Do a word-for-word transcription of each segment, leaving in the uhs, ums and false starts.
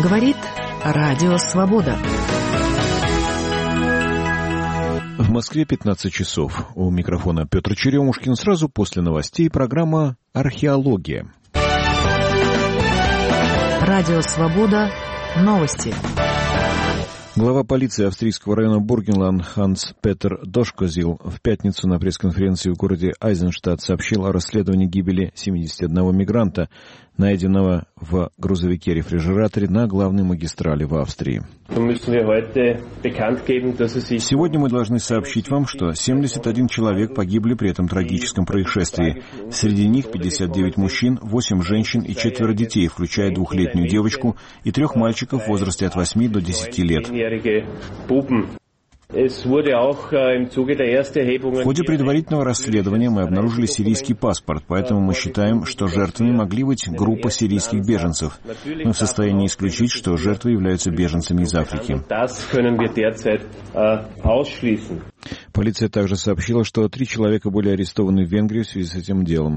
Говорит Радио Свобода. В Москве пятнадцать часов. У микрофона Петр Черемушкин. Сразу после новостей программа «Археология». Радио Свобода. Новости. Глава полиции австрийского района Бургенланд Ханс-Петер Дошкозил в пятницу на пресс-конференции в городе Айзенштадт сообщил о расследовании гибели семидесяти одного мигранта, найденного в грузовике-рефрижераторе на главной магистрали в Австрии. Сегодня мы должны сообщить вам, что семьдесят один человек погибли при этом трагическом происшествии. Среди них пятьдесят девять мужчин, восемь женщин и четверо детей, включая двухлетнюю девочку и трех мальчиков в возрасте от восьми до десяти лет. В ходе предварительного расследования мы обнаружили сирийский паспорт, поэтому мы считаем, что жертвами могли быть группа сирийских беженцев. Мы в состоянии исключить, что жертвы являются беженцами из Африки. Полиция также сообщила, что три человека были арестованы в Венгрии в связи с этим делом.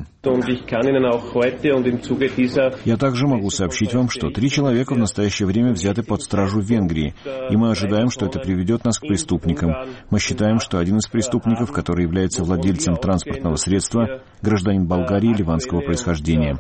Я также могу сообщить вам, что три человека в настоящее время взяты под стражу в Венгрии, и мы ожидаем, что это приведет нас к преступникам. Мы считаем, что один из преступников, который является владельцем транспортного средства, гражданин Болгарии ливанского происхождения.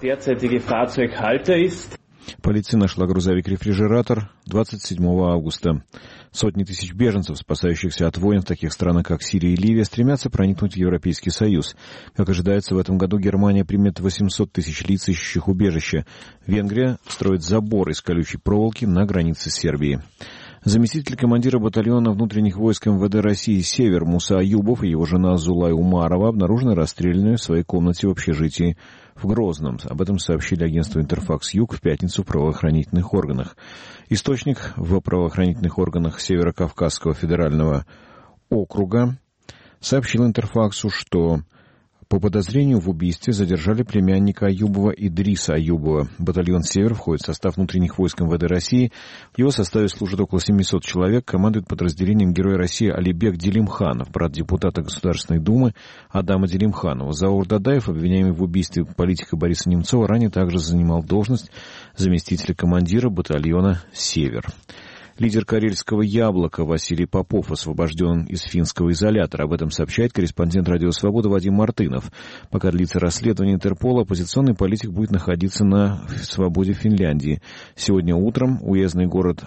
Полиция нашла грузовик-рефрижератор двадцать седьмого августа. Сотни тысяч беженцев, спасающихся от войн в таких странах, как Сирия и Ливия, стремятся проникнуть в Европейский Союз. Как ожидается, в этом году Германия примет восемьсот тысяч лиц, ищущих убежище. Венгрия строит забор из колючей проволоки на границе с Сербией. Заместитель командира батальона внутренних войск эм вэ дэ России «Север» Муса Аюбов и его жена Зулай Умарова обнаружены расстрелянными в своей комнате в общежитии в Грозном. Об этом сообщили агентству «Интерфакс-Юг» в пятницу в правоохранительных органах. Источник в правоохранительных органах Северо-Кавказского федерального округа сообщил «Интерфаксу», что по подозрению в убийстве задержали племянника Аюбова Идриса Аюбова. Батальон «Север» входит в состав внутренних войск эм вэ дэ России. В его составе служат около семисот человек. Командует подразделением Герой России Алибек Делимханов, брат депутата Государственной Думы Адама Делимханова. Заур Дадаев, обвиняемый в убийстве политика Бориса Немцова, ранее также занимал должность заместителя командира батальона «Север». Лидер карельского «Яблока» Василий Попов освобожден из финского изолятора. Об этом сообщает корреспондент «Радио Свобода» Вадим Мартынов. Пока длится расследование Интерпола, оппозиционный политик будет находиться на свободе в Финляндии. Сегодня утром уездный город...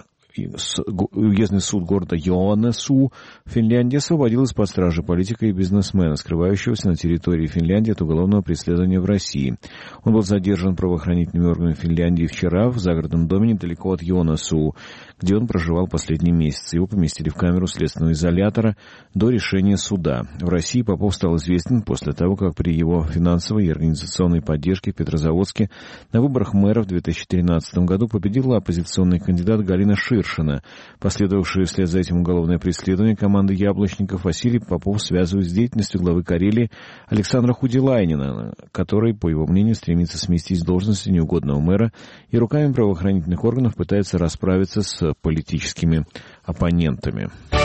Уездный суд города Йоаннесу в Финляндии освободил из-под стражи политика и бизнесмена, скрывающегося на территории Финляндии от уголовного преследования в России. Он был задержан правоохранительными органами Финляндии вчера в загородном доме недалеко от Йоаннесу, где он проживал последние месяцы. Его поместили в камеру следственного изолятора до решения суда. В России Попов стал известен после того, как при его финансовой и организационной поддержке в Петрозаводске на выборах мэра в две тысячи тринадцатом году победила оппозиционный кандидат Галина Шир. Последовавшее вслед за этим уголовное преследование команды яблочников Василий Попов связывает с деятельностью главы Карелии Александра Худилайнена, который, по его мнению, стремится сместить с должности неугодного мэра и руками правоохранительных органов пытается расправиться с политическими оппонентами.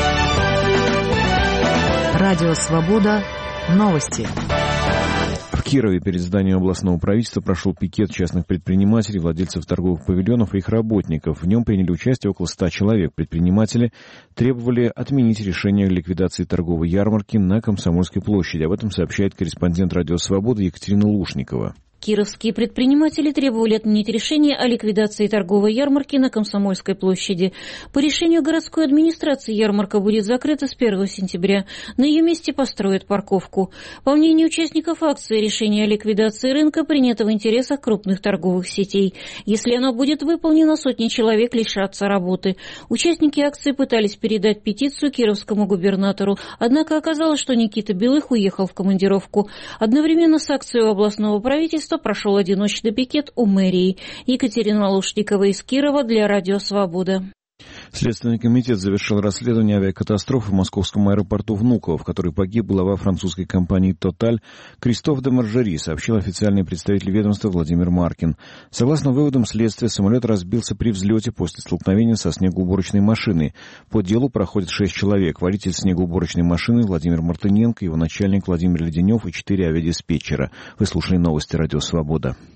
Радио Свобода. Новости. В Кирове перед зданием областного правительства прошел пикет частных предпринимателей, владельцев торговых павильонов и их работников. В нем приняли участие около ста человек. Предприниматели требовали отменить решение о ликвидации торговой ярмарки на Комсомольской площади. Об этом сообщает корреспондент «Радио Свобода» Екатерина Лушникова. Кировские предприниматели требовали отменить решение о ликвидации торговой ярмарки на Комсомольской площади. По решению городской администрации ярмарка будет закрыта с первого сентября. На ее месте построят парковку. По мнению участников акции, решение о ликвидации рынка принято в интересах крупных торговых сетей. Если оно будет выполнено, сотни человек лишатся работы. Участники акции пытались передать петицию кировскому губернатору, однако оказалось, что Никита Белых уехал в командировку. Одновременно с акцией у областного правительства прошел одиночный пикет у мэрии. Екатерина Лушникова из Кирова для Радио Свобода. Следственный комитет завершил расследование авиакатастрофы в московском аэропорту Внуково, в которой погиб глава французской компании «Тоталь» Кристоф де Маржери, сообщил официальный представитель ведомства Владимир Маркин. Согласно выводам следствия, самолет разбился при взлете после столкновения со снегоуборочной машиной. По делу проходят шесть человек. Водитель снегоуборочной машины Владимир Мартыненко, его начальник Владимир Леденев и четыре авиадиспетчера. Вы слушали новости «Радио Свобода».